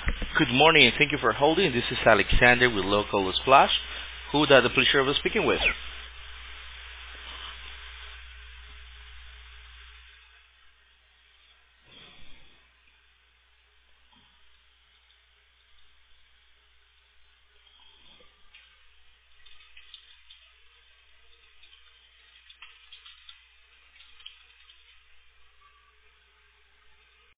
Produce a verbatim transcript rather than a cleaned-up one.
Good morning, and thank you for holding. This is Alexander with Local Splash. Who would I have the pleasure of speaking with?